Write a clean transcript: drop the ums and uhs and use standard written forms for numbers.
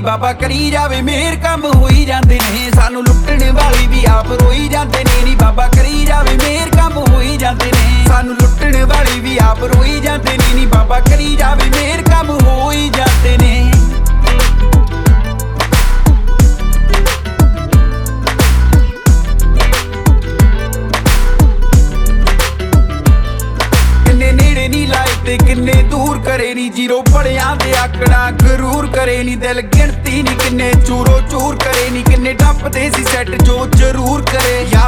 ਬਾਬਾ ਕਰੀ ਜਾਵੇ ਮੇਰ ਕੰਮ ਹੋਈ ਜਾਂਦੇ ਨੇ। ਸਾਨੂੰ ਲੁੱਟਣ ਵਾਲੇ ਵੀ ਆਪ ਰੋਈ ਜਾਂਦੇ ਨੇ ਨੀ ਬਾਬਾ ਕਰੀ ਜਾਵੇ ਮੇਰ ਕੰਮ ਹੋਈ ਜਾਂਦੇ ਨੇ। ਸਾਨੂੰ ਲੁੱਟਣ ਵਾਲੇ ਵੀ ਆਪ ਰੋਈ ਜਾਂਦੇ ਨੇ ਨੀ ਬਾਬਾ ਕਰੀ ਜਾਵੇ ਮੇਰ ਕੰਮ ਹੋਈ ਜਾਂਦੇ ਨੇ। ਨੇੜੇ ਨੀ ਲਾਏ ਤੇ ਕਿੰਨੇ ਦੂਰ ਕਰੇ ਨੀ ਜੀਰੋ ਪੜਿਆਂ ਦੇ ਆਕੜਾ ਗਰੂਰ ਕਰੇ ਨੀ। ਦਿਲ ਗਿਣਤੀ ਨੀ ਕਿੰਨੇ ਚੂਰੋ ਚੂਰ ਕਰੇ ਨੀ ਕਿੰਨੇ ਟੱਪਦੇ ਸੀ ਸੈੱਟ ਜੋ ਜ਼ਰੂਰ ਕਰੇ।